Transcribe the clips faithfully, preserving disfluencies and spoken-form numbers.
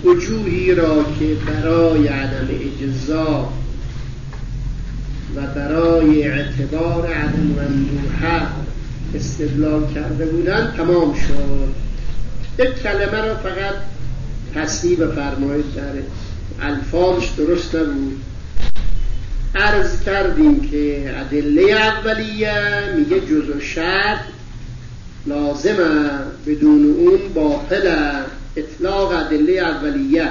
وجوهی را که برای عدم اجزا و برای اعتبار عدم مندوحه استدلال کرده بودن تمام شد. یک کلمه را فقط تصحیح بفرمایید، در الفاظش درست نبود. عرض کردیم که ادله اولیه میگه جزء شرط لازمه، بدون اون باطله. اطلاق ادله اولیه.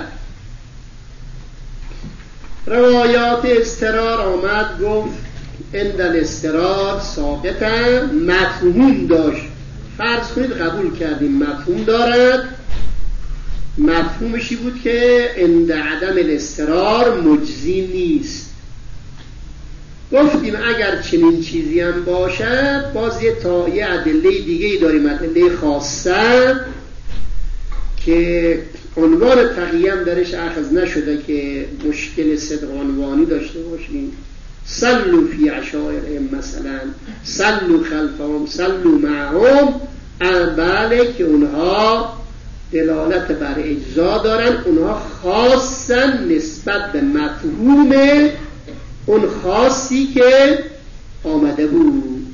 روایات استرار آمد گفت عند الاسترار ساقطه، مفهوم داشت. فرض کنید قبول کردیم مفهوم دارد، مفهومشی بود که عند عدم الاسترار مجزی نیست. گفتیم اگر چنین چیزی هم باشد باز یه تا یه ادله دیگه داریم، ادله خاصه که عنوان تقییم درش اخذ نشده که مشکل صدق عنوانی داشته باشیم. صلوا فی عشائرهم، مثلا صلوا خلفهم، صلوا معهم، بله که اونها دلالت بر اجزا دارن، اونها خاصن نسبت به مفهوم اون خاصی که آمده بود.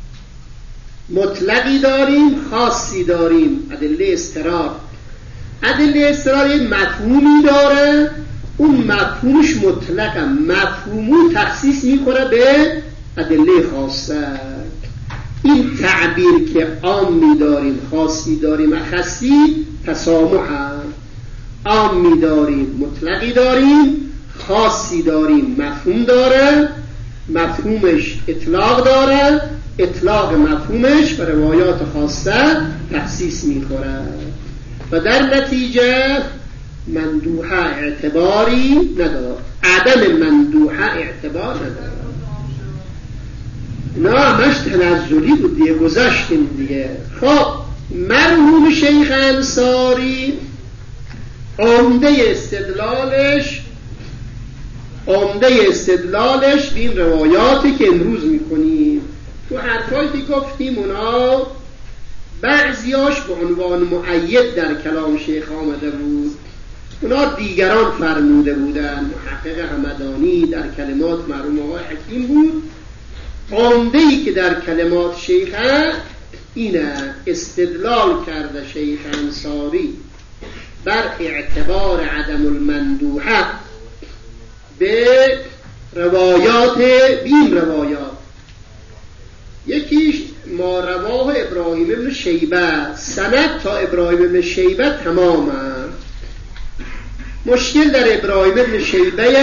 مطلقی داریم، خاصی داریم. ادله استرار، ادله استرار یه مفهومی داره، اون مفهومش مطلقه، مفهومو تخصیص میکنه به ادله خاصه. این تعبیر که عامی داریم، خاصی داریم، اخصی تسامح هم. عامی داریم، مطلقی داریم، خاصی داریم، مفهوم داره، مفهومش اطلاق داره، اطلاق مفهومش به روایات خاصه تخصیص میخوره و در نتیجه مندوحه اعتباری نداره، عدم مندوحه اعتبار نداره. نه همش تنزلی بود دیگه، گذشتیم دیگه. خب مرحوم شیخ انصاری عمده استدلالش عمده استدلالش به این روایاتی که امروز میکنیم. تو حرفایی که گفتیم اونا بعضیاش به عنوان مؤید در کلام شیخ آمده بود، اونا دیگران فرموده بودن. محقق همدانی در کلمات مرحوم آقای حکیم بود. عمده‌ای که در کلمات شیخ اینه، استدلال کرده شیخ انصاری بر اعتبار عدم المندوحه به روایات، بین روایات. یکیش ما رواه ابراهیم ابن شیبه، سند تا ابراهیم ابن شیبه تمامه. مشکل در ابراهیم ابن شیبه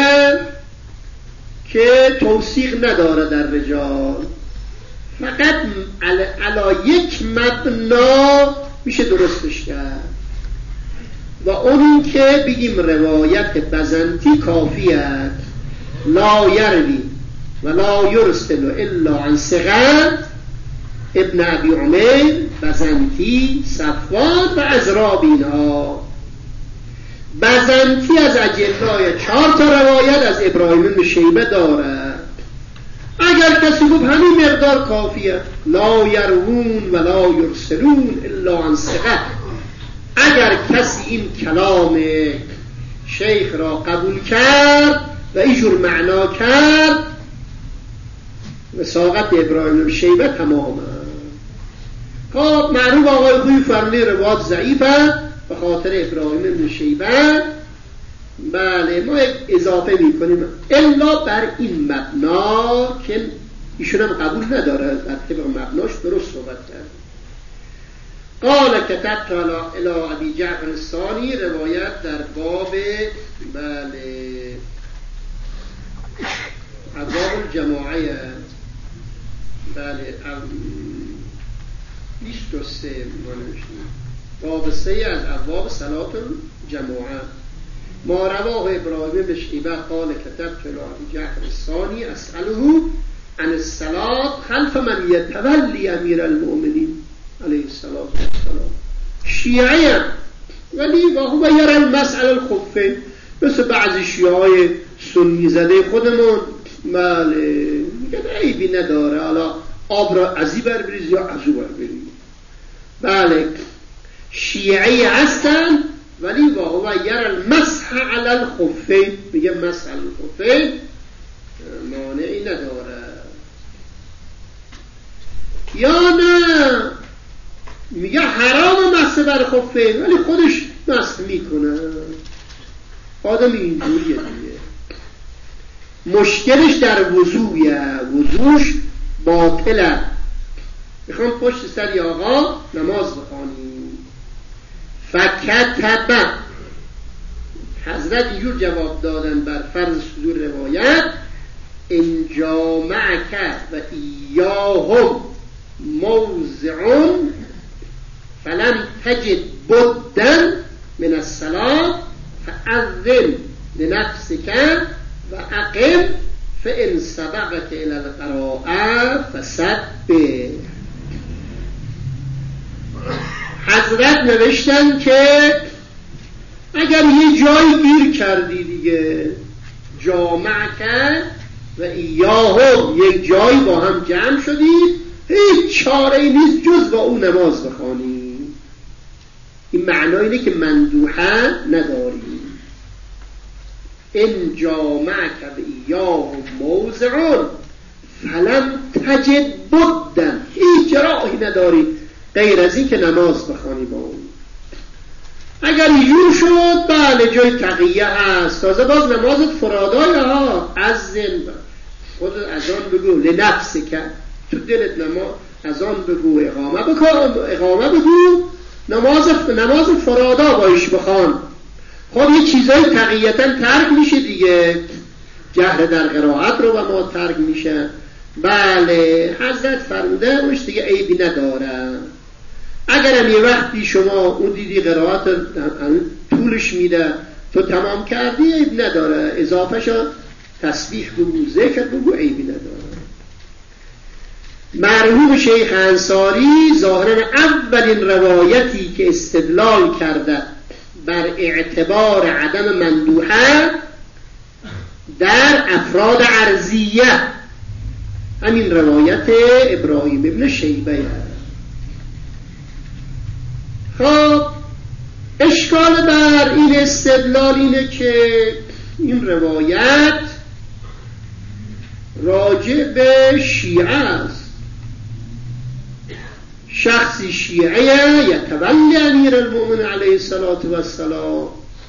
که توثیق نداره در رجال، فقط علا یک مبنا میشه درستش کرد و اون که بگیم روایت بزنتی کافیه، لا یروی و لا یرسل الا عن ثقه، ابن ابی عمیر، بزنتی، صفوان و عزرابین ها. بزنتی از اجلای چهار تا روایت از ابراهیم بن شیبه داره. اگر کسی گفت همین مقدار کافیه، لا یروون و لا یرسلون الا عن ثقه، اگر کسی این کلام شیخ را قبول کرد و اینجور معنا کرد، وثاقت ابراهیم بن شیبه تمامه. خب معروف آقای خوی فرمی روایت ضعیفه به خاطر ابراهیم بن شیبه. بله ما یک اضافه میکنیم الا بر این مبنا که ایشون هم قبول نداره، در طبق مبناش درست صحبت کرد. قال کتبت الى ابی جعفر الثانی، روایت در باب بله ابواب الجماعه، بله بیست و سه باب سه از ابواب صلات الجماعه. ما رواه ابراهیم بن شیبه قال کتبت الى ابی جعفر الثانی اسأله عن الصلاة خلف من یتولی امیر المؤمنین علیه الصلاة والسلام. شیعه ولی و هو یرى المسأله الخفه، مثل بعضی شیعه های سنی زده خودمون، بله میگن عیبی نداره، حالا آب را ازی بر بریز یا ازو بر بریز. بله شیعه هستن ولی و یر المسح علی الخفین، میگه مسح علی الخفین مانعی نداره. یا نه میگه حرام مسح بر خفین ولی خودش مسح میکنه. آدم اینجوریه دیگه، مشکلش در وضوعیه، وضوعش باطله. میخوام پشت سر آقا نماز بخوانیم. فکتب، حضرت اینجور جواب دادن بر فرض صدور روایت: ان جامعک و ایاهم موضعون فلم تجد بدا من الصلاة فأذن لنفسك و اقم فإن سبقك الى القراءة فسبح. حضرت نوشتن که اگر یه جایی گیر کردی دیگه، جامع کرد و ایاهم، یک جایی با هم جمع شدید، هیچ چاره ای نیست جز با اون نماز بخوانی. این معنی اینه که مندوحه نداری. ان جامعک و ایاهم موضعون فلم تجد بدا، هیچ راهی نداری غیر از این که نماز بخوانی با اون. اگر یور شد بله جای تقیه هست، تازه باز نمازت فرادای ها، از زن خود از آن بگو لنفس که تو دلت نماز از آن بگو، اقامه بکن، اقامه بگو، نماز نماز فرادا بایش بخوان. خب یه چیزای تقییتا ترک میشه دیگه، جهر در قرائت رو و ما ترک میشه. بله حضرت فرموده روش دیگه عیبی نداره. اگرم یه وقتی شما اون دیدی قرائت طولش میده تو تمام کردی، عیب نداره، اضافه شد تسبیح بگو، ذکر بگو، عیبی نداره. مرحوم شیخ انصاری ظاهرا اولین روایتی که استدلال کرده بر اعتبار عدم مندوحه در افراد عرضیه همین روایت ابراهیم ابن شیبه. خب اشکال بر این استدلال اینه که این روایت راجع به شیعه است. شخصی شیعه یتولی امیر المؤمن علیه الصلاة و السلام،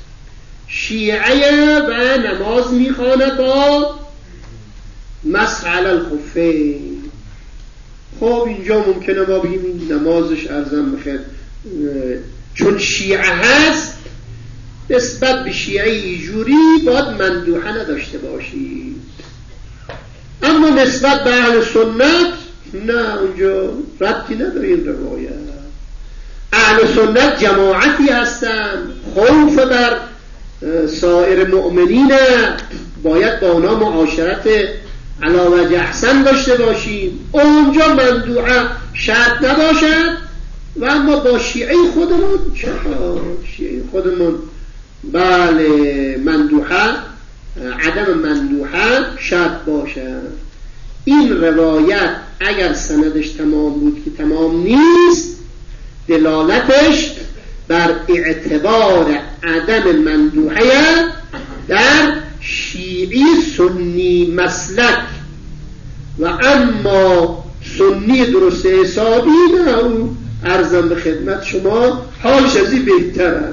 شیعه و نماز میخوانه با مسح علی الخفین. خب اینجا ممکنه ما بگیم این نمازش ارزم بخیر چون شیعه هست نسبت به شیعه ایجوری باید مندوحه نداشته باشی، اما نسبت به اهل سنت نه، اونجا ربطی نداره این روایت. اهل سنت جماعتی هستن، خوف بر سایر مؤمنین، باید با اونا معاشرت علی وجه احسن داشته باشیم. اونجا مندوحه شرط نباشد و اما با شیعه خودمون چرا شیعه خودمون بله مندوحه، عدم مندوحه شرط باشد. این روایت اگر سندش تمام بود که تمام نیست، دلالتش بر اعتبار عدم مندوحه در شیعی سنی مسلک و اما سنی درست حسابی نه، او عرضم به خدمت شما حالش ازی بهتره.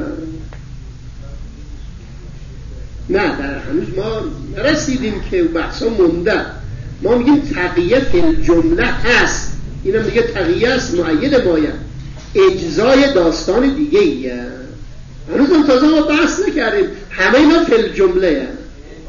نه در هنوز ما نرسیدیم که بحثا مونده. ما میگیم تقیه فی الجمله هست، اینم دیگه تقیه است معید مایه، اجزای داستان دیگه ایه. هنوز هم تازه ما بحث نکردیم، همه اینا فی الجمله هست.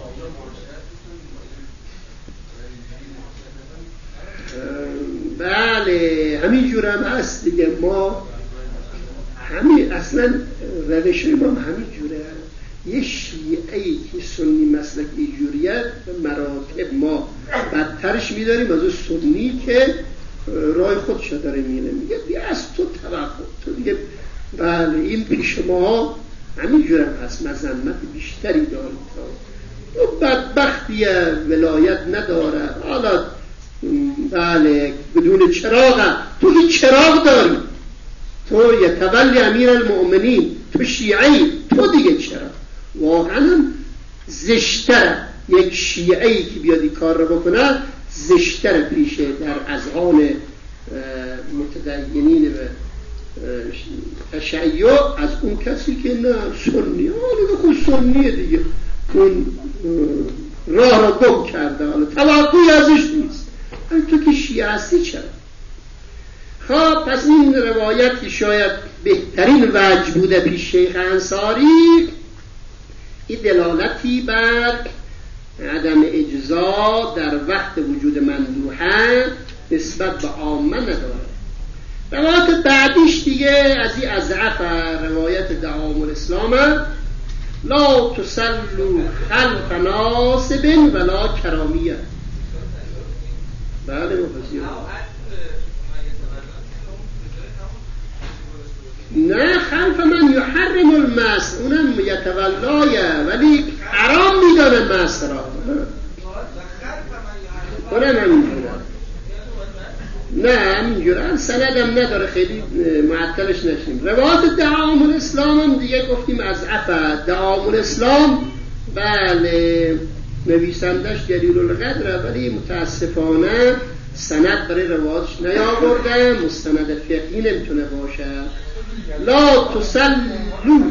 بله همین جور هم هست دیگه. ما همین اصلا روش ما همین جوره هست. یه شیعه‌ای که سنی مسلک ایجوریت به مراتب ما بدترش میداریم از اون سنی که راه خودشو داره میره، میگه بیا از تو توقع تو دیگه. بله این پیش ما همین جور هم هست، مذمت بیشتری داره. تو بدبختی ولایت نداره، حالا بله بدون چراغ هم. تو هیچ چراغ داری، تو یتولی امیر المؤمنین، تو شیعی، تو دیگه چرا؟ واقعا زشتره یک شیعی که بیاد این کار رو بکنه، زشتره پیشه در اذهان متدینین و تشیع از اون کسی که نه سنی، حالا خود سنیه دیگه، اون راه را گم کرده، حالا توقعی ازش نیست. تو که شیعه هستی چرا؟ خب پس این روایت که شاید بهترین وجه بوده پیش شیخ انصاری، این دلالتی بر عدم اجزا در وقت وجود مندوحه نسبت به عامه نداره. روایت بعدیش دیگه از این اضعف روایت دعام الاسلام، لا تسلو خلف ناصب ولا کرامیه. بله مفسیر نه خلف من یحرم المس، اونم یتولایه ولی حرام میدانه مس را، اونم همینجوره. نه همینجوره، سندم نداره خیلی معطلش نشیم. روایت دعام الاسلام هم دیگه گفتیم از عفا. دعام الاسلام بله نویسندش جلیل القدره، ولی متاسفانه سند برای روایتش نیاورده، مستند فقهی نمیتونه باشه. لا تسلو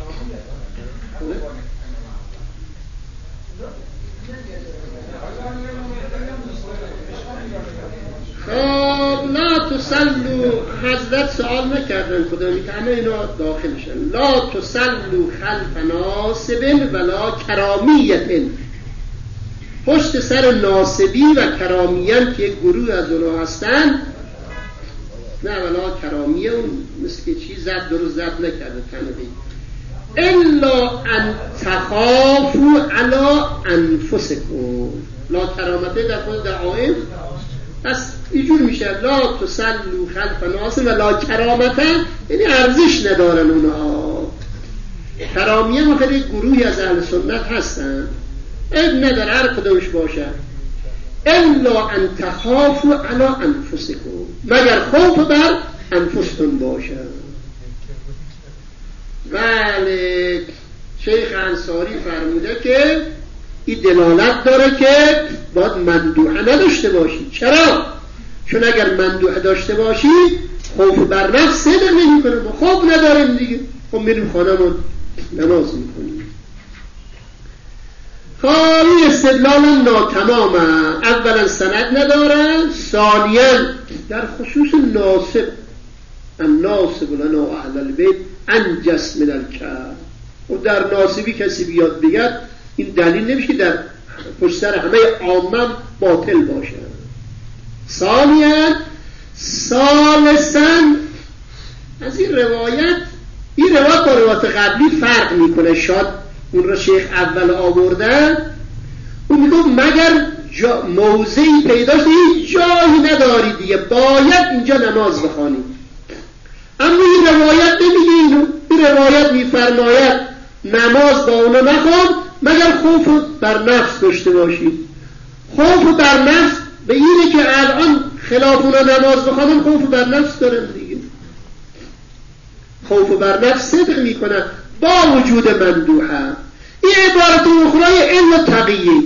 خب لا تسلو، حضرت سوال نکردن کدامی که همه اینا داخلشن. لا تسلو خلف ناصب ولا کرامیت، پشت سر ناصبی و کرامیان که یک گروه از اونا هستن، نه ولا کرامیه اون مثل که چیز زد درست زد نکرده تنبی، الا ان تخافوا علی انفسکم. لا کرامته در خود دعائم پس اینجور میشه لا تسلو خلف ناصب ولا کرامته، یعنی ارزش ندارن اونها. کرامیه ما خیلی گروهی از اهل سنت هستن، اب نداره هر کدومش باشه. الا ان تخافوا علی انفسکم، مگر خوف بر انفستون باشه. بله شیخ انصاری فرموده که این دلالت داره که باید مندوحه نداشته باشی. چرا؟ چون اگر مندوحه داشته باشی خوف بر نفس صدق نمی کنه، ما خوف نداریم دیگه، خب میریم خانمون نماز میکنیم. خواهی استدلال ناتمام، اولا سند ندارن، ثانیا در خصوص ناصب، الناصب لنا اهل البیت انجس من الکعب، و در ناصبی کسی بیاد بگد این دلیل نمیشه در پشت سر همه عامم باطل باشه. ثانیا ثالثا از این روایت، این روایت با روایت قبلی فرق میکنه. شاید اون رو شیخ اول آوردن، اون میگفت مگر جا موضعی پیدا شد هیچ جایی نداری دیگه باید اینجا نماز بخوانی. اما این روایت نمیگه اینو، این روایت میفرماید نماز با اونا نخوان مگر خوف بر نفس داشته باشید. خوف بر نفس به اینه که الان خلاف اونا نماز بخوانن خوف بر نفس دارن دیگه، خوف بر نفس صدق میکنن با وجود مندوحه. این عبارت اخرای علم تقیی،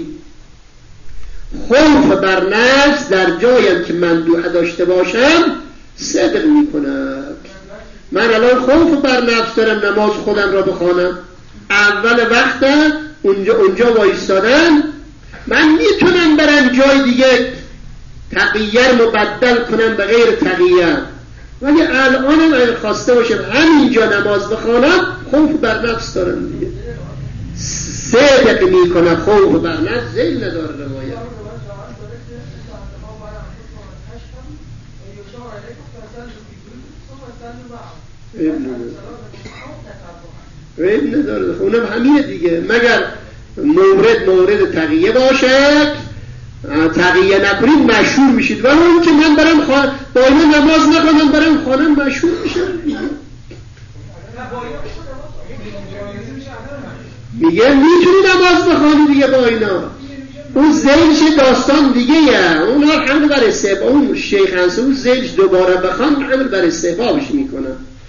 خوف بر نفس در جایم که مندوحه داشته باشم صدق میکنم. من الان خوف بر نفس دارم نماز خودم را بخوانم، اول وقت اونجا اونجا وایستادن، من میتونم برم جای دیگه تقیه مبدل کنم به غیر تقیه، ولی الانم اگه خواسته باشم همینجا نماز بخوانم خوف بر نفس دارم دیگه، صدق میکنم، خوف بر نفس زیل نداره روایت. غیب نداره، اونم همینه دیگه، مگر مورد مورد تقیه باشد، تقیه نکنید مشهور میشید. ولی اون که من برم خان... با اینا نماز نکنم برم خانم مشهور میشم دیگه. میگه میتونی نماز بخوانی دیگه با اینا، اون زیلش داستان دیگه یه، اون حمل بر استحباب، اون شیخ انصاری اون زیلش دوباره بخوان حمل بر استحبابش میکنن.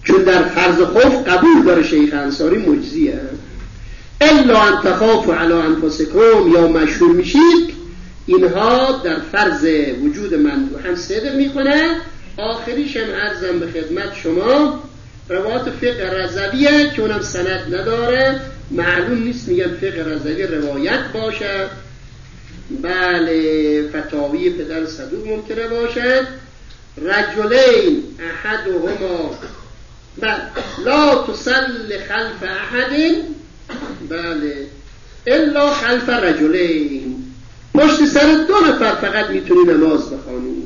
چون در فرض خوف قبول داره شیخ انصاری مجزیه. الا ان تخافوا علی انفسکم یا مشهور میشید، اینها در فرض وجود مندوح هم صدق میکنه. آخریش هم عرضم به خدمت شما روایات فقه رضویه که اونم سند نداره، معلوم نیست، میگن فقه رضوی روایت باشه. بله فتاوی پدر صدوق ممکنه باشد. رجلین احدهما بله لا تصل خلف احد بله الا خلف رجلین، پشت سر دو نفر فقط میتونی نماز بخوانی.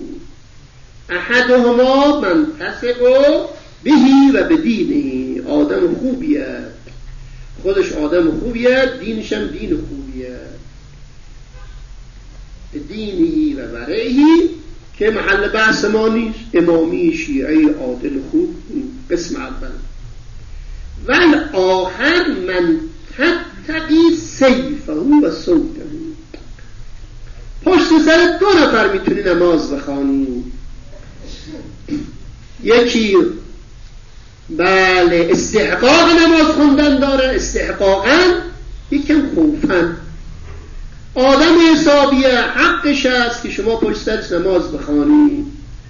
احدهما منتسق بهی و بدینی، آدم خوبیه، خودش آدم خوبیه، دینش هم دین خوبیه. دینی و ورعی که محل بحث ما نیست، امامی شیعی عادل خوب قسم اول. ول آخر من تتقی سیفه و صوته، پشت سر دو نفر میتونی نماز بخوانی. یکی بله استحقاق نماز خوندن داره، استحقاقا، یکم خوفن. آدم حسابیه، حقش است که شما پشت سرش نماز بخوانی.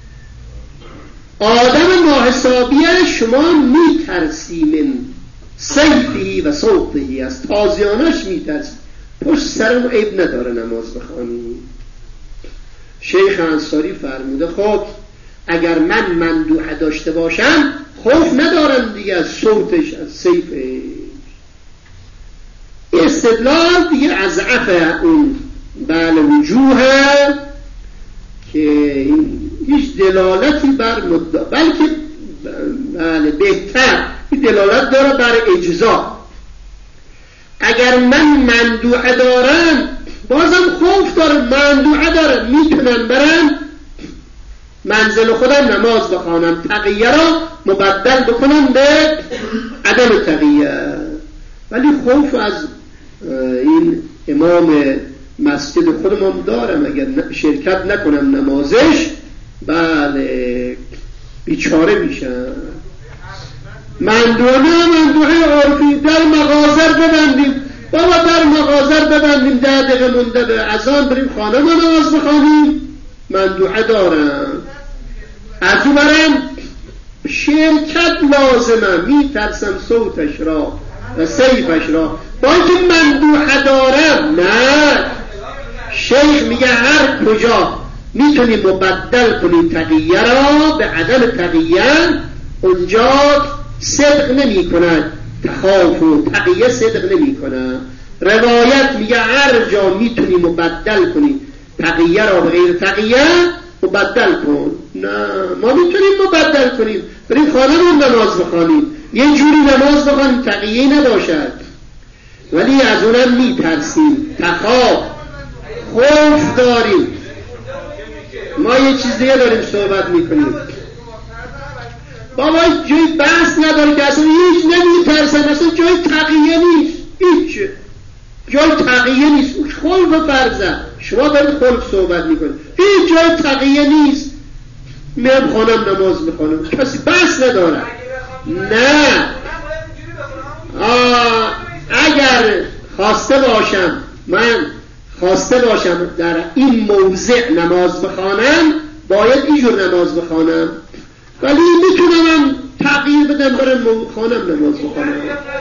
آدم ناحسابیه، شما میترسی من سیفی و صوتی، از تازیانش میترسی، پشت سرم عیب نداره نماز بخوانی. شیخ انصاری فرموده خب اگر من مندوحه داشته باشم خوف ندارم دیگه از صوتش، از سیفش. استدلال دیگه از عفه اون بله وجوه که هیچ دلالتی بر مدعا، بلکه بله بهتر دلالت داره بر اجزا. اگر من مندوحه دارم بازم خوف دارم، مندوحه دارم، میتونم برم منزل خودم نماز بخوانم، تقیه را مبدل بکنم به عدم تقیه. ولی خوف از این امام مسجد خودم دارم، اگر شرکت نکنم نمازش بله بیچاره میشم. مندوحه مندوحه عرفی، در مغازر ببندیم بابا، در مغازر ببندیم، ده دقیقه مونده به اذان بریم خانه ما نماز بخوانیم، مندوحه دارم. از اون برم شرکت لازمه، میترسم صوتش را و سیفش را، با اینکه مندوحه دارم. نه، شیخ میگه هر کجا میتونی مبدل کنی تقیه را به عدم تقیه، اونجا صدق نمی کند، تخاف و تقیه صدق نمی کند. روایت میگه هر جا میتونی مبدل کنی تقیه را به غیر تقیه مبدل کن. نه، ما میتونیم مبدل کنیم، بریم خانمون نماز بخوانیم، یه جوری نماز بخوانیم تقیه نباشد، ولی از اونم میترسیم، تخاف، خوف داریم. ما یه چیز دیگه داریم صحبت میکنیم، بابا جای بحث نداره که اصلا هیچ نمیترسن، اصلا جای تقیه نیست، هیچ جای تقیه نیست، خلق فرضه، شما دارید خلق صحبت میکنید، هیچ جای تقیه نیست، میام خانم نماز میخوانم، کسی بحث نداره. نه، آه اگر خواسته باشم، من خواسته باشم در این موضع نماز بخوانم، باید اینجور نماز بخوانم، ولی میتونم تغییر بدم برم خانم نماز بخوانم.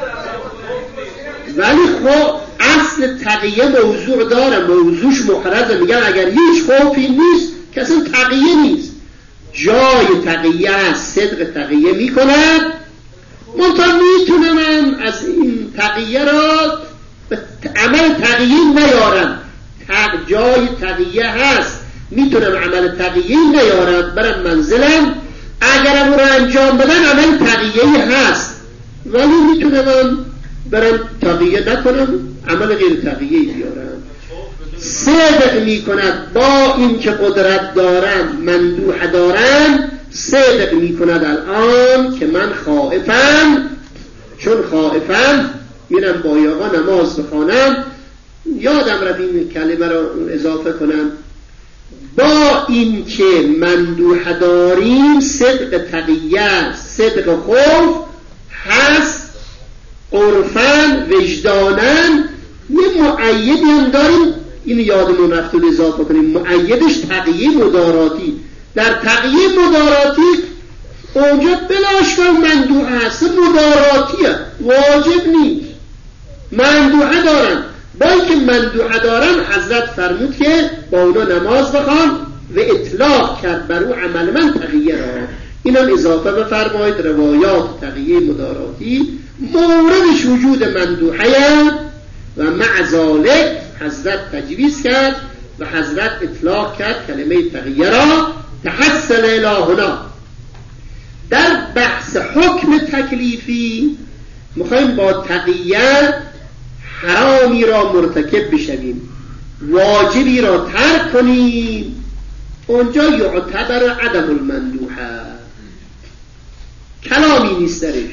ولی خب اصل تقیه موضوع داره، موضوعش مخرزه، میگن اگر هیچ خوفی نیست که اصلا تقیه نیست، جای تقیه است، صدق تقیه میکند، منطقه میتونم از این تقیه را به عمل تقیه نیارم، تق جای تقیه هست، میتونم عمل تقیه نیارم، برم منزلم، اگرم رو انجام بدن عمل تقیه هست، ولی میتونم برم تقیه نکنم، عمل غیر تقیه بیارم. صدق میکند با این که قدرت دارم، مندوحه دارم، صدق میکند الان که من خائفم، چون خائفم میرم با آقا نماز بخوانم. یادم رفت این کلمه رو اضافه کنم، با این که مندوحه داریم صدق تقیه، صدق خوف هست، عرفاً وجداناً یه معیدی هم داریم، این یادمون رفت و اضافه کنیم، معیدش تقیه مداراتی. در تقیه مداراتی اونجا بلاشکار مندوحه هست، مداراتیه، واجب نیست. مندوحه دارن، با اینکه مندوحه دارن حضرت فرمود که با اونا نماز بخوان و اطلاق کرد بر او عمل من تقیه را. این هم اضافه بفرمایید روایات تقیه مداراتی موردش وجود مندوحه و مع ذالک حضرت تجویز کرد و حضرت اطلاق کرد کلمه تقیه را. تحصل الهنا در بحث حکم تکلیفی میخوایم با تقیه حرامی را مرتکب بشویم، واجبی را ترک کنیم، اونجا یعتبر عدم المندوحه، کلامی نیست درش.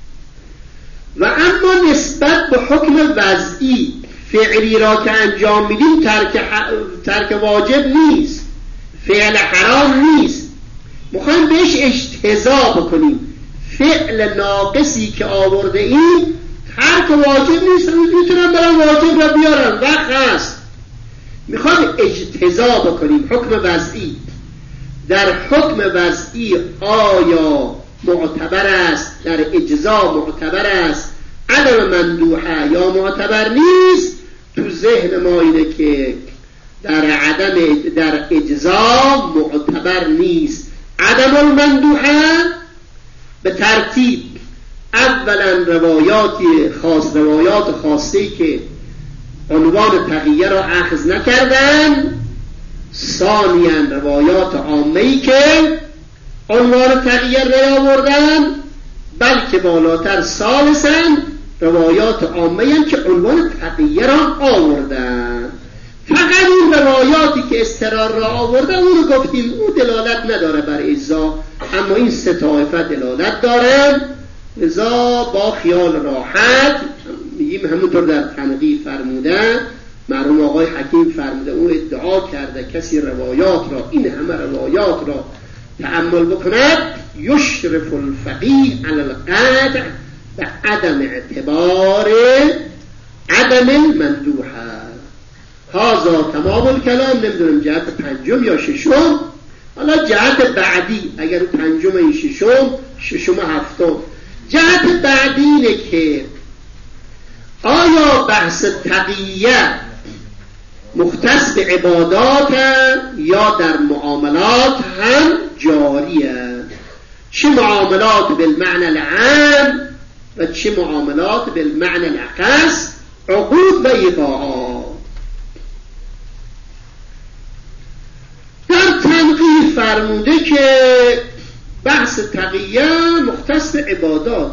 و اما نسبت به حکم وضعی فعلی را که انجام میدیم ترک, ح... ترک واجب نیست، فعل حرام نیست، میخوایم بهش اجتزا بکنیم. فعل ناقصی که آورده این ترک واجب نیست، میتونم برام واجب را بیارم، وقت هست. میخوایم اجتزا بکنیم حکم وضعی. در حکم وضعی آیا معتبر است، در اجزا معتبر است عدم مندوحه یا معتبر نیست؟ تو ذهن ما اینه که در عدم در اجزا معتبر نیست عدم المندوحه. به ترتیب اولا روایات خاص روایات خاصی که عنوان تقیه را اخذ نکردن، ثانیا روایات عامه‌ای که عنوان تقیه را آوردن، بلکه بالاتر ثالثا روایات عامه‌ای هم که عنوان تقیه را آوردن. فقط این روایاتی که استرار را آوردن اون رو گفتیم اون دلالت نداره بر اجزا، اما این سه طایفه دلالت دارن. لذا با خیال راحت میگیم همونطور در تنقیح فرمودن، مرحوم آقای حکیم فرموده او ادعا کرده کسی روایات را، این همه روایات را تأمل بکند یشرف الفقیه علی القطع به عدم اعتبار عدم المندوحه. هذا تمام الکلام. نمیدونم جهت پنجم یا ششم، حالا جهت بعدی اگر پنجم این ششم، ششم هفتم. جهت بعدی اینه که آیا بحث تقیه مختص به عبادات یا در معاملات هم جاریه؟ چه معاملات بالمعنى العام و چه معاملات بالمعنى الاخص، عقود و ایقاعات. در تنقیح فرموده که بحث تقیه مختص به عبادات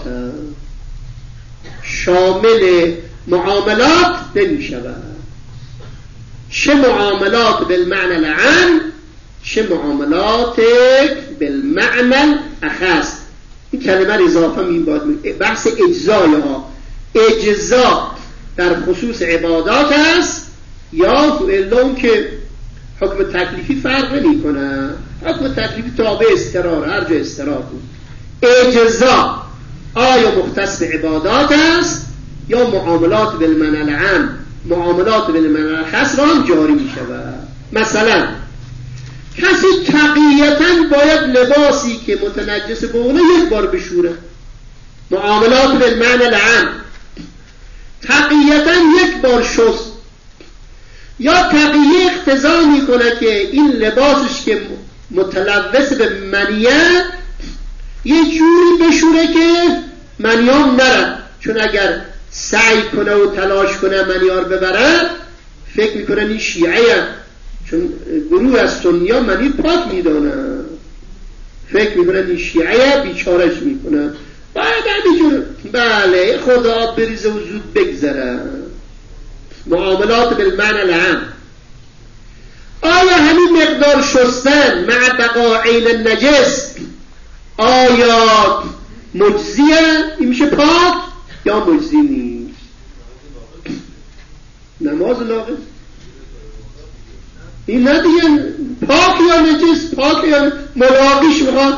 شامل معاملات نمی شود. چه معاملات بالمعنى العام چه معاملات بالمعنى الاخص. این کلمه را اضافه می باید. بحث اجزای ها، اجزا در خصوص عبادات است یا تو علم که حکم تکلیفی فرق نمی کنه. حکم تکلیفی تابع استرار، هر جا استرار بود. اجزا آیا مختص به عبادات است یا معاملات بالمعنى العام، معاملات بالمعنى الاخص را هم جاری می شود. مثلا کسی تقییتاً باید لباسی که متنجس بوله یک بار بشوره، معاملات بالمعنى العام. تقییتاً یک بار شست، یا تقیه اقتضا میکنه که این لباسش که متلوث به منیه یه جوری بشوره که منیام نره، چون اگر سعی کنه و تلاش کنه منیار ببره فکر میکنه این شیعه، چون گروه از سنیا منی پاک میدانه، فکر میکنه این شیعه، بیچارش میکنه. باید همینجور بله خدا آب بریزه و زود بگذره. معاملات بالمعنى العام. آیا همین مقدار شستن مع بقاء عین النجس آیا مجزیه؟ این میشه پاک یا مجزی نیست؟ نماز ناقص این نه دیگه پاک یا نجس، پاک یا ملاقیش میخواد،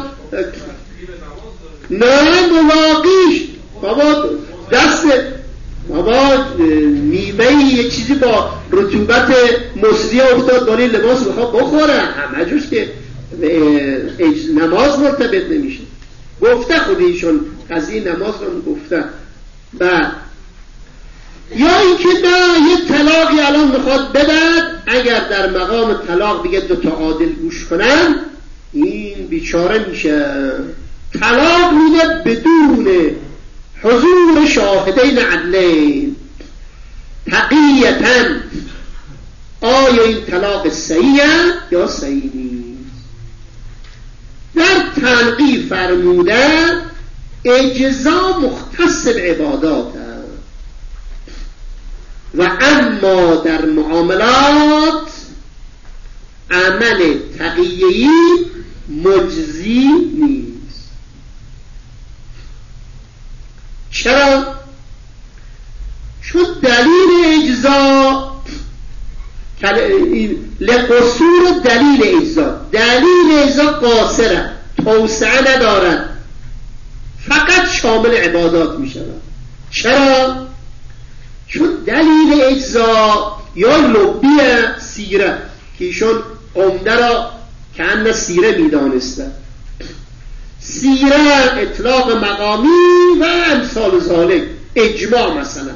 نه ملاقیش بابا دست بابا نیمه یه چیزی با رطوبت مصری افتاد بالی لباس بخواد بخوره، همه جوش که نماز مرتبط نمیشه. گفته خودیشون قضیه نماز رو گفته. بعد یا اینکه نه یه طلاقی الان میخواد بدد، اگر در مقام طلاق دیگه دو تا عادل گوش کنن این بیچاره میشه، طلاق میده بدون حضور شاهدین عدلین تقییتاً. آیا این طلاق صحیحه یا صحیح نیست؟ در تنقیح فرموده اجزا مختص بعبادات و اما در معاملات عمل تقییه‌ای مجزی نیست. چرا؟ چون دلیل اجزا لقصور دلیل اجزا، دلیل اجزا قاصره، توسعه ندارد، فقط شامل عبادات می شود. چرا؟ چون دلیل اجزا یا لبی سیره که ایشون عمده را کأن سیره می دانسته، سیره اطلاق مقامی و امثال ذالک، اجماع مثلا،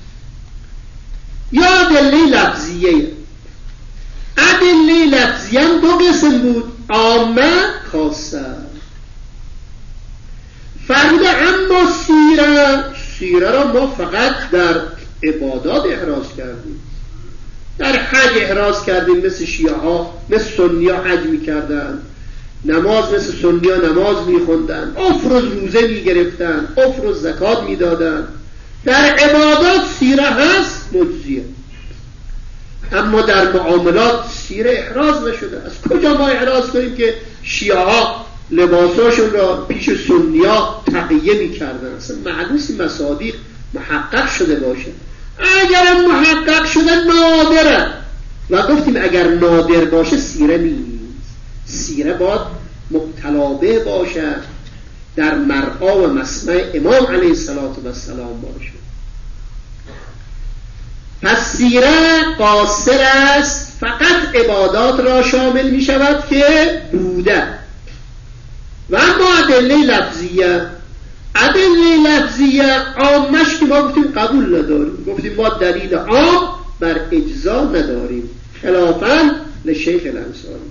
یا ادله لفظیه. ادله لفظیه هم دو قسم بود، عامه خاصه. فرموده اما سیره، سیره را ما فقط در عبادات احراز کردیم، در حج احراز کردیم، مثل شیعه ها مثل سنی ها حج میکردن، نماز مثل سنی ها نماز میخوندن، افروز روزه میگرفتن، افروز زکات میدادن. در عبادات سیره هست مجزیه، اما در معاملات سیره احراز نشده. از کجا ما احراز کنیم که شیعه ها لباساشون را پیش سنی ها تقیه میکردن؟ اصلا معلوم این مصادیق محقق شده باشه. اگر محقق شده نادره، و گفتیم اگر نادر باشه سیره نیست، سیره باید مبتلابه باشه، در مرعا و مسمع امام علیه السلام باشه. پس سیره قاصر است، فقط عبادات را شامل می شود که بوده. و اما ادله لفظیه، ادله لفظیه عامش که ما گفتیم قبول نداریم، گفتیم ما دلیل عام بر اجزا نداریم، خلافاً لشیخ الانصاری.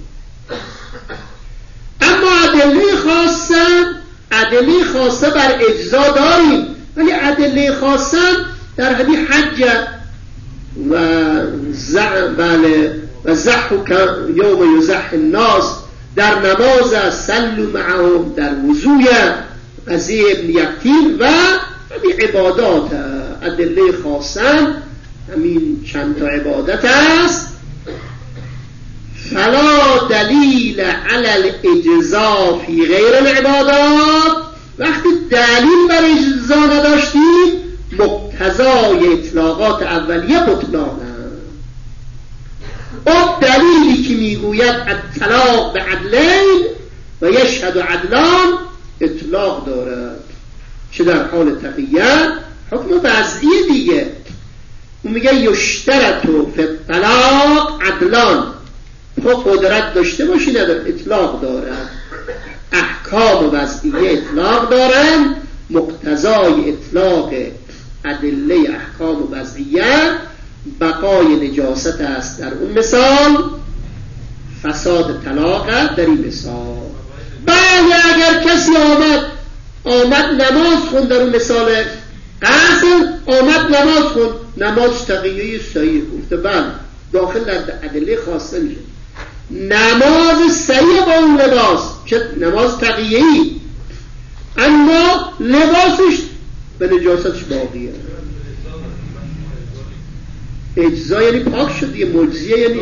اما ادله خاصه، ادله خاصه بر اجزا داریم، ولی ادله خاصه در همین حج و زع بله و زحک یوم یزح الناس، در نماز سلو معهم، در وضوء قضیه ابن یقطین و همین عبادات. ادله خاصه همین چند تا عبادت است. فلا دلیل علی الاجزا فی غیر العبادات، وقتی دلیل بر اجزا نداشتیم مقتضای اطلاقات اولیه بطلانه. اون دلیلی که میگوید الطلاق به عدلین و یشهد عدلان اطلاق دارد، چه در حال تقیه حکم وضعی دیگه. اون میگه یشترطو فی الطلاق عدلان، تو قدرت داشته باشی نداره، اطلاق دارد. احکام وضعیه اطلاق دارن، مقتضای اطلاق ادله احکام وضعیه بقای نجاست است در اون مثال، فساد طلاق در این مثال. بله اگر کسی آمد آمد نماز خوند، در اون مثال قصر آمد نماز خوند، نماز تقیه صحیح، گفته بله داخل در ادله خاصه میشه. نماز صحیح با اون لباس، چه نماز تقیه‌ای، اما لباسش به نجاستش باقیه. اجزا یعنی پاک شد دیگه، مجزیه یعنی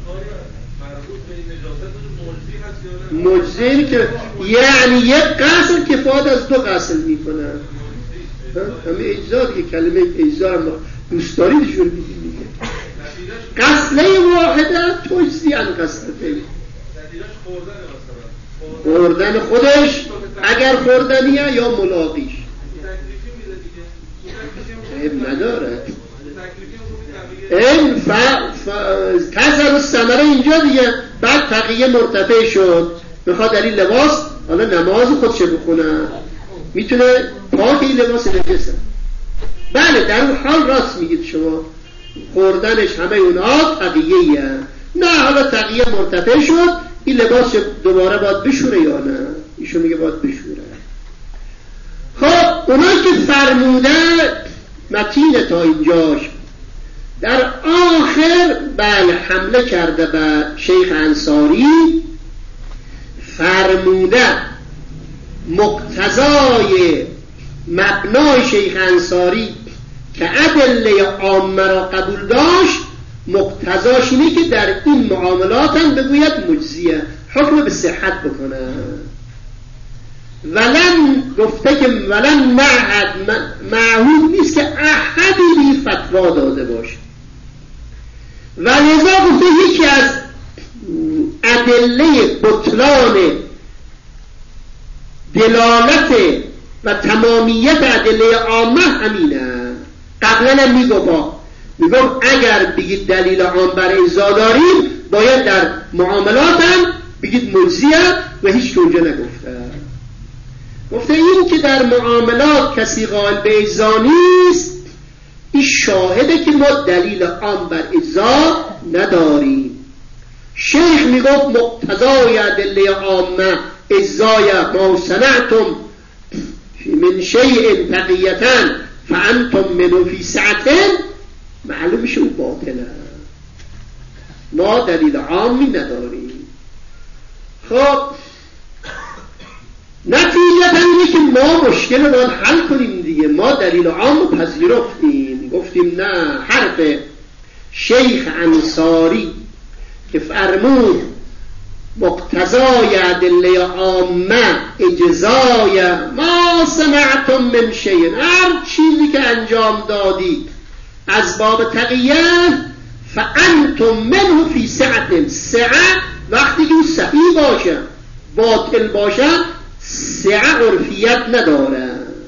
مجزیه یعنی که یعنی یک قصر کفایت از دو قصر میکنه. همه اجزا دیگه، کلمه اجزا هم دوست داریدشون میگه. قسله واحده تجزی عن قسلته. خوردن خودش اگر خوردنیه یا ملاقیش عیب نداره. این ف... ف... کسر و ثمره اینجا دیگه. بعد تقیه مرتفع شد، میخواد در این لباس حالا نماز خودش بخونه، میتونه پاک این لباس نجسه. بله در اون حال راست میگید شما، خوردنش همه اونا تقیه. نه حالا تقیه مرتفع شد، این لباس دوباره باید بشوره یا نه؟ ایشون میگه باید بشوره. خب اونایی که فرموده متین تا اینجاش، در آخر بله حمله کرده به شیخ انصاری، فرموده مقتضای مبنای شیخ انصاری که ادله عامه را قبول داشت، مقتضاش اینه که در این معاملات هم بگوید مجزیه، حکم به صحت بکنه. ولن گفته که ولن معهد معهود نیست که احدی بی فتوا داده باشه، و لذا گفته یکی از ادله بطلان دلالت و تمامیت ادله عامه همینه. قبلا هم میگفت میگم اگر بگید دلیل عام بر اجزا داریم باید در معاملات هم بگید مجزیه، و هیچ اونجا نگفته. گفته این که در معاملات کسی قائل به اجزا نیست، این شاهده که ما دلیل عام بر اجزا نداریم. شیخ میگفت مقتضای ادله عامه اجزای ما صنعتم من شیء تقیة فانتم منه فی سعة، معلوم میشه اون باطله، ما دلیل عامی نداریم. خب نتیجه اینه که ما مشکل رو باید حل کنیم دیگه. ما دلیل عام رو پذیرفتیم، گفتیم نه، حرف شیخ انصاری که فرمود مقتضای ادله عامه اجزای ما صنعتم من شیء، هر چیزی که انجام دادید از باب تقیه، فانتم منه فی سعة. سعه وقتی که صحیح باشه، باطل باشه سعه عرفیت نداره.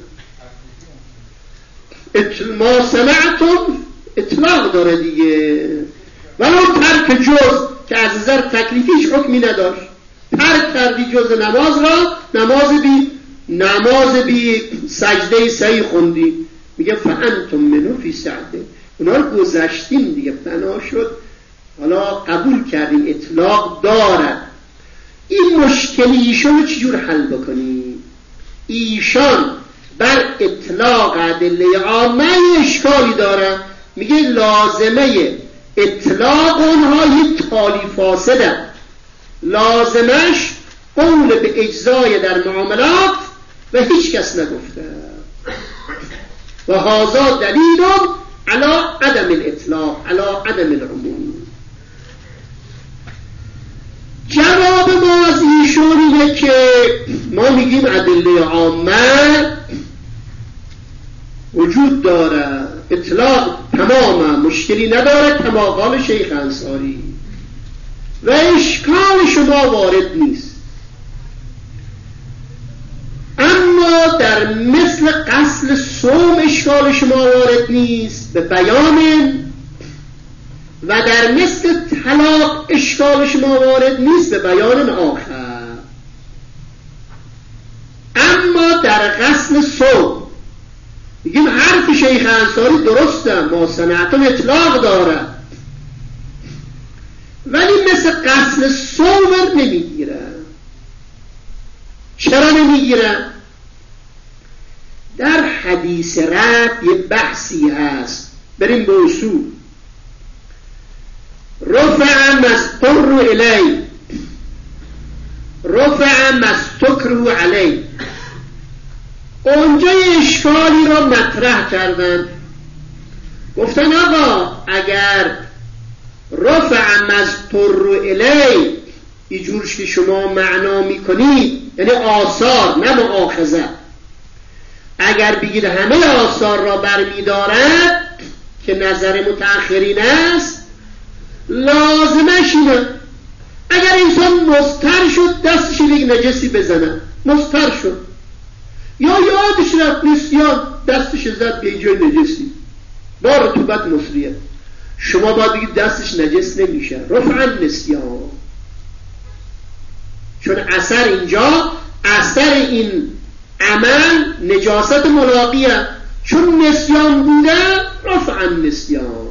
ما صنعتم اطلاق داره دیگه، ولو ترک جز که از نظر تکلیفیش حکمی نداشت، ترک کردی جز نماز را، نماز بی نماز بی سجده صحیح خوندی، میگه فانتم منه فی سعة. اونا رو گذشتیم دیگه، بنا شد حالا قبول کردیم اطلاق دارد. این مشکلی ایشان رو چجور حل بکنیم؟ ایشان بر اطلاق ادله عامه اشکالی داره، میگه لازمه اطلاق اونها یک تالی فاسده، لازمش قول به اجزای در معاملات و هیچ کس نگفته، و هذا دلیل علی عدم الاطلاق علی عدم العموم. جواب ما از ایشون اینه که ما میگیم ادله عامه وجود داره، اطلاق تمامه، مشکلی نداره کما قال شیخ انصاری، و اشکال شما وارد نیست. اما در مثل قسل صوم اشکال شما وارد نیست به بیان، و در مثل طلاق اشکال شما وارد نیست به بیان آخر. اما در قسل صوم میگیم حرف شیخ انصاری درسته، ما صنعتم اطلاق داره، ولی مثل قسل صوم نمیگیره. چرا نمیگیره؟ در حدیث رد یه بحثی هست، بریم به اصول. رفع مستر الی، رفع مستکره علی. اونجا اشکالی را مطرح کردن، گفتن آقا اگر رفع مستر الی اینجورش که شما معنا میکنید، یعنی آثار نه مؤاخذه، اگر بگید همه آثار را برمیدارد که نظر متأخرین است، لازمش اینه اگر انسان مضطر شد دستش یک نجسی بزنه، مضطر شد یا یادش رفت نسیان دستش زد به جای نجسی با رطوبت مصریه، شما باید بگید دستش نجس نمیشه، رفع نسیان. چون اثر اینجا اثر این عمل نجاست ملاقیه، چون نسیان بوده رفع نسیان.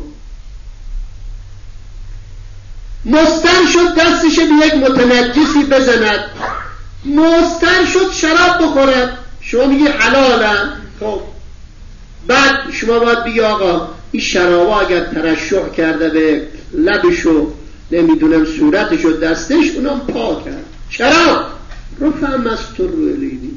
مضطر شد دستش به یک متنجسی بزند، مضطر شد شراب بخورد، شما میگی حلاله، خب بعد شما باید بگی آقا این شرابا اگر ترشح کرده به لبشو نمیدونم صورتشو دستش اونم پاک کرد، شراب رفع مستر رو الیدی.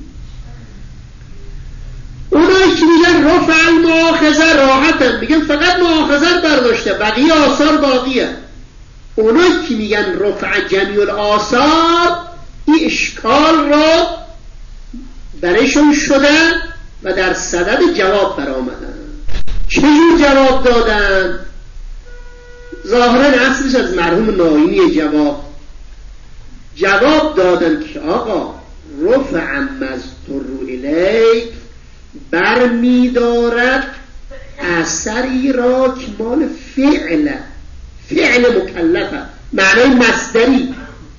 اونایی که میگن رفع المؤاخذه راحتن، میگن فقط مؤاخذه برداشته بقیه آثار باقیه. اونایی که میگن رفع جمیع الآثار این اشکال را برایشون شدن و در صدد جواب برآمدن. چجور جواب دادن؟ ظاهرا اصلش از مرحوم ناینی جواب جواب دادن که آقا رفع مذکور الیک برمی دارد اثری را که مال فعل فعل مکلفه، معنای مصدری،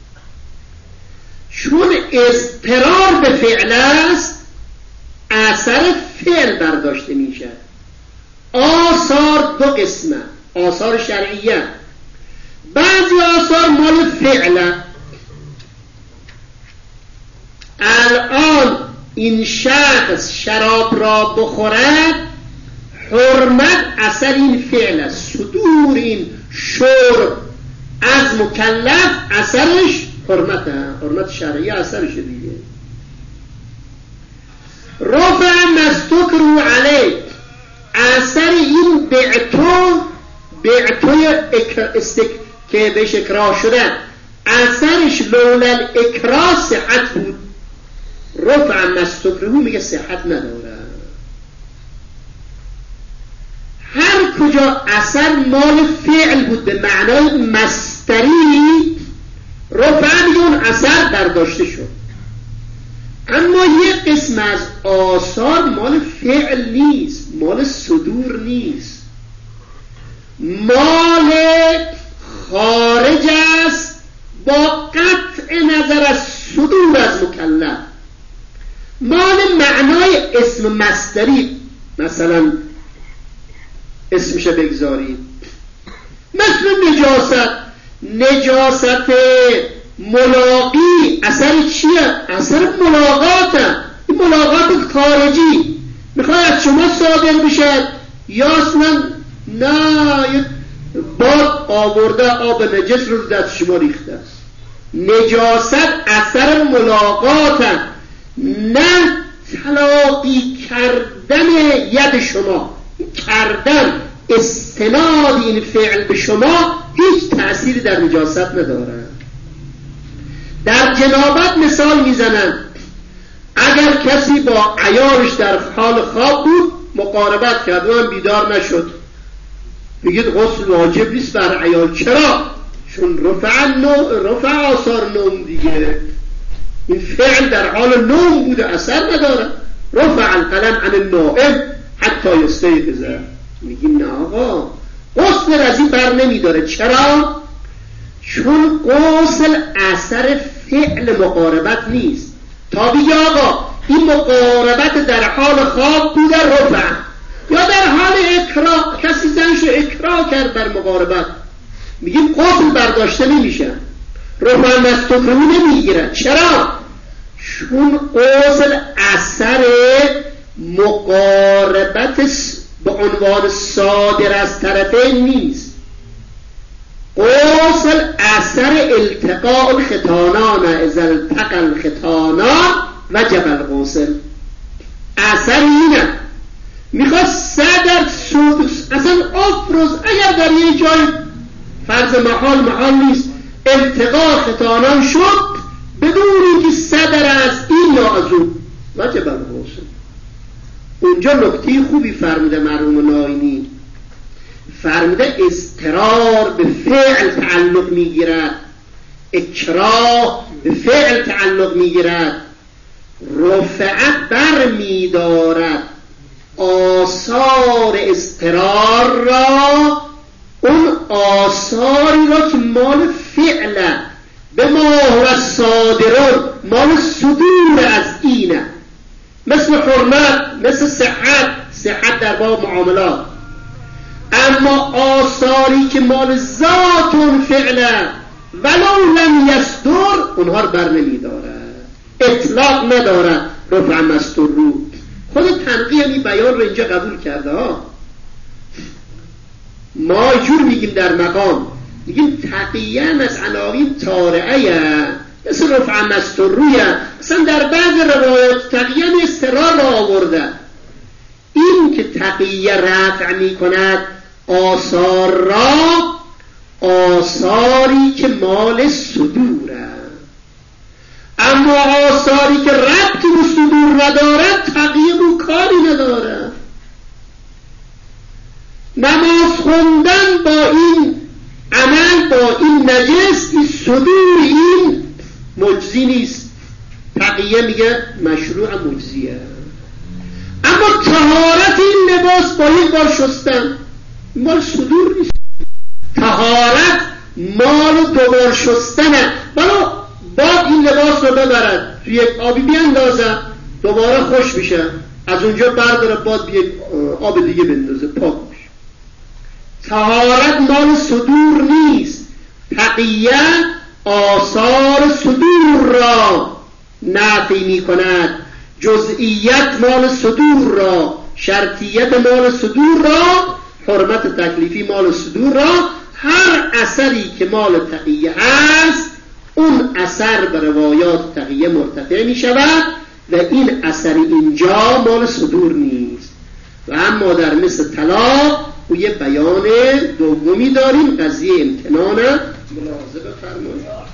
چون اضطرار به فعل است اثر فعل برداشته میشه. آثار دو قسمه، آثار شرعیه، بعضی آثار مال فعله. الان این شخص شراب را بخورد حرمت اثر این فعل است، صدور این شرب از مکلف اثرش حرمت حرمت شرعی اثرش دیگه. رفع مستکرو علیک اثر این بعتو بعتوی استک که بهش اکراه شده اثرش لولا اکراه صحت بود، رفع مستکرو میگه صحت نداره. هر کجا اثر مال فعل بود به معنای مصدری رفع میگه اون اثر برداشته شد. اما یک قسم از آثار مال فعل نیست، مال صدور نیست، مال خارج است با قطع نظر از صدور از مکلف، مال معنای اسم مصدری. مثلا اسمش بگذارید مثل نجاست، نجاست ملاقی اثر چیه؟ اثر ملاقاته، این ملاقات خارجی میخوای از شما صادر بشه یا اصلا نه باد آورده آب نجس رو دست شما ریخته است. نجاست اثر ملاقاته، نه تلاقی کردن ید شما، کردن استناد این فعل به شما هیچ تأثیری در نجاست نداره. در جنابت مثال میزنن، اگر کسی با عیالش در حال خواب بود مقاربت کرد و هم بیدار نشد، بگید غسل واجب نیست بر عیال. چرا؟ چون رفع نوم، رفع آثار نوم دیگه، این فعل در حال نوم بوده اثر نداره. رفع القلم عن النائم حتی یستیقظ. میگیم نه آقا غسل رضی بر نمیداره. چرا؟ چون غسل اثر فعل مقاربت نیست. تا بگی آقا این مقاربت در حال خواب بوده رفع، یا در حال اکراه کسی زنشو اکراه کرد بر مقاربت، میگیم غسل برداشته نمیشه، رفع مستکرهو نمیگیره. چرا؟ چون غسل اثر مقاربت به عنوان صادر از طرفین نیست. غسل اثر التقاء الختانان، اذا التقى الختانان وجب الغسل. اثر اینه. میخواد صدر سودس اصلا افرز، اگر در یه جای فرض محال محال نیست التقاء ختانان شد بدون اینکه صدر از این یا از اون وجب الغسل. اونجا نکته خوبی فرموده مرحوم ناینی، فرموده اضطرار به فعل تعلق میگیرد، اکراه به فعل تعلق میگیرد، رفعت بر میدارد آثار اضطرار را، اون آثاری را که مال فعله، به ما هو صادرون، مال صدور از اینه، مثل حرمت، مثل صحت، صحت در باب معاملات. اما آثاری که مال ذات اون فعله ولو لم یصدر، اونها رو بر نمیدارد، اطلاق ندارد. رفع مستور رو خود تنقیه این بیان رو اینجا قبول کرده ها. ما جور میگیم در مقام، میگیم تقیه از عناوین طارعه، مثل رفع مستور رویه. مثلا در بعض روایات تقیه استرار را آورده. این که تقیه رفع میکند آثار را، آثاری که مال صدوره، اما آثاری که ربطی به صدور ندارد تقیه رو کاری نداره. نماز خوندن با این عمل، با این نجس، این صدور، این مجزی نیست. تقیه میگه مشروع مجزیه. اما طهارت این لباس با یک بار شستن مال صدور نیست. طهارت مال دوبار شستنه. بلا باد این لباس رو ببرد توی یک آبی بیاندازه، دوباره خوش میشه، از اونجا برداره باد بیه آب دیگه بندازه، پاک میشه. طهارت مال صدور نیست. تقیه آثار صدور را نفی میکند، جزئیت مال صدور را، شرطیت مال صدور را، حرمت تکلیفی مال صدور را. هر اثری که مال تقیه هست اون اثر به روایات تقیه مرتفع می شود و این اثر اینجا مال صدور نیست. و اما در مثل طلاق و یه بیان دومی داریم، قضیه امتنان. ملاحظه بفرمایید.